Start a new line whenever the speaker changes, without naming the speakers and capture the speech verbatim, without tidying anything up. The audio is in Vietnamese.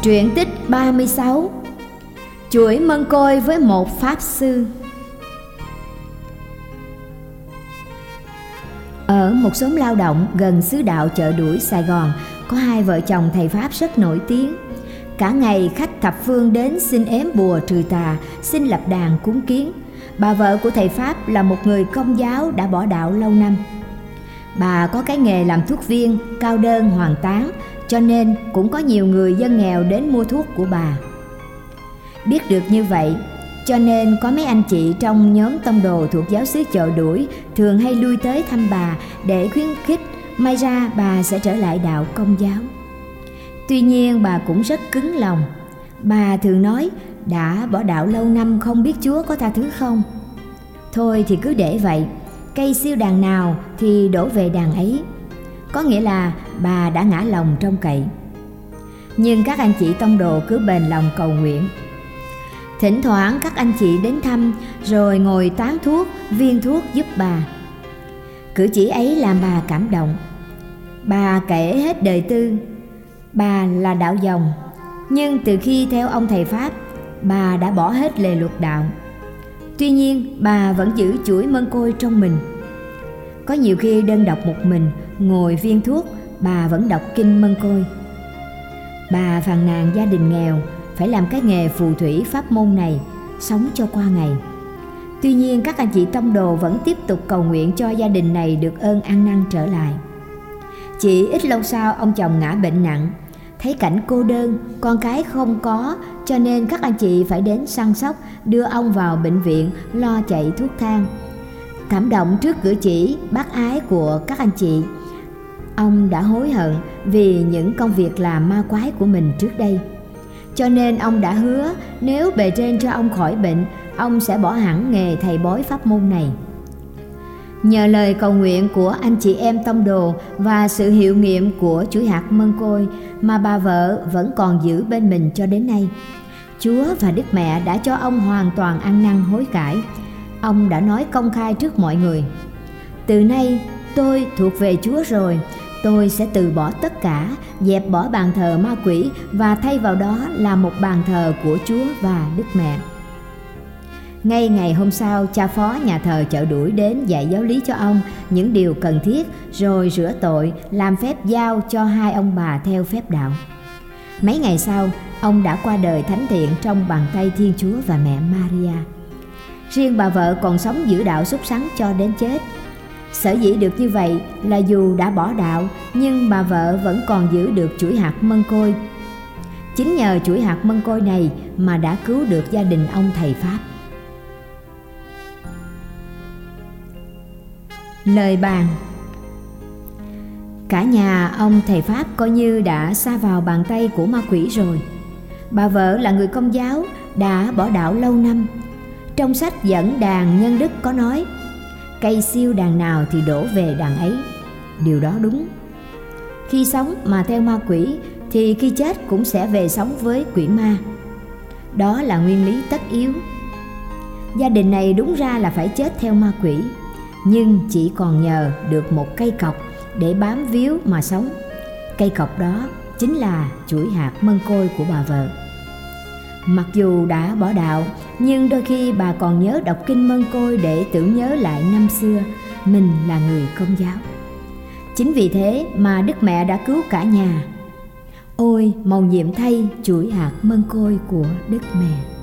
Truyện tích ba mươi sáu. Chuỗi mân côi với một pháp sư. Ở một xóm lao động gần xứ đạo Chợ Đuổi, Sài Gòn, có hai vợ chồng thầy pháp rất nổi tiếng. Cả ngày khách thập phương đến xin ếm bùa trừ tà, xin lập đàn cúng kiến. Bà vợ của thầy pháp là một người Công giáo đã bỏ đạo lâu năm. Bà có cái nghề làm thuốc viên, cao đơn hoàn tán, cho nên cũng có nhiều người dân nghèo đến mua thuốc của bà. Biết được như vậy, cho nên có mấy anh chị trong nhóm tông đồ thuộc giáo xứ Chợ Đuổi thường hay lui tới thăm bà để khuyến khích, may ra bà sẽ trở lại đạo Công giáo. Tuy nhiên bà cũng rất cứng lòng. Bà thường nói đã bỏ đạo lâu năm không biết Chúa có tha thứ không. Thôi thì cứ để vậy, cây siêu đàn nào thì đổ về đàn ấy. Có nghĩa là bà đã ngã lòng trông cậy. Nhưng các anh chị tông đồ cứ bền lòng cầu nguyện. Thỉnh thoảng các anh chị đến thăm rồi ngồi tán thuốc, viên thuốc giúp bà. Cử chỉ ấy làm bà cảm động. Bà kể hết đời tư. Bà là đạo dòng, nhưng từ khi theo ông thầy pháp, bà đã bỏ hết lề luật đạo. Tuy nhiên bà vẫn giữ chuỗi mân côi trong mình. Có nhiều khi đơn độc một mình, ngồi viên thuốc, bà vẫn đọc kinh mân côi. Bà phàn nàn gia đình nghèo, phải làm cái nghề phù thủy pháp môn này, sống cho qua ngày. Tuy nhiên các anh chị tông đồ vẫn tiếp tục cầu nguyện cho gia đình này được ơn ăn năn trở lại. Chỉ ít lâu sau ông chồng ngã bệnh nặng. Thấy cảnh cô đơn, con cái không có, cho nên các anh chị phải đến săn sóc, đưa ông vào bệnh viện, lo chạy thuốc thang. Cảm động trước cử chỉ bác ái của các anh chị, ông đã hối hận vì những công việc làm ma quái của mình trước đây. Cho nên ông đã hứa nếu bề trên cho ông khỏi bệnh, ông sẽ bỏ hẳn nghề thầy bói pháp môn này. Nhờ lời cầu nguyện của anh chị em tông đồ và sự hiệu nghiệm của chuỗi hạt mân côi mà bà vợ vẫn còn giữ bên mình cho đến nay. Chúa và Đức Mẹ đã cho ông hoàn toàn ăn năn hối cải. Ông đã nói công khai trước mọi người: từ nay tôi thuộc về Chúa rồi, tôi sẽ từ bỏ tất cả, dẹp bỏ bàn thờ ma quỷ và thay vào đó là một bàn thờ của Chúa và Đức Mẹ. Ngay ngày hôm sau, cha phó nhà thờ Chợ Đuổi đến dạy giáo lý cho ông những điều cần thiết, rồi rửa tội, làm phép giao cho hai ông bà theo phép đạo. Mấy ngày sau, ông đã qua đời thánh thiện trong bàn tay Thiên Chúa và mẹ Maria. Riêng bà vợ còn sống giữ đạo súc sắng cho đến chết. Sở dĩ được như vậy là dù đã bỏ đạo, nhưng bà vợ vẫn còn giữ được chuỗi hạt mân côi. Chính nhờ chuỗi hạt mân côi này mà đã cứu được gia đình ông thầy pháp. Lời bàn. Cả nhà ông thầy pháp coi như đã sa vào bàn tay của ma quỷ rồi. Bà vợ là người Công giáo, đã bỏ đạo lâu năm. Trong sách dẫn đàn nhân đức có nói: cây siêu đàn nào thì đổ về đàn ấy. Điều đó đúng. Khi sống mà theo ma quỷ thì khi chết cũng sẽ về sống với quỷ ma. Đó là nguyên lý tất yếu. Gia đình này đúng ra là phải chết theo ma quỷ, nhưng chỉ còn nhờ được một cây cọc để bám víu mà sống. Cây cọc đó chính là chuỗi hạt mân côi của bà vợ. Mặc dù đã bỏ đạo, nhưng đôi khi bà còn nhớ đọc kinh mân côi để tưởng nhớ lại năm xưa mình là người Công giáo. Chính vì thế mà Đức Mẹ đã cứu cả nhà. Ôi mầu nhiệm thay chuỗi hạt mân côi của Đức Mẹ.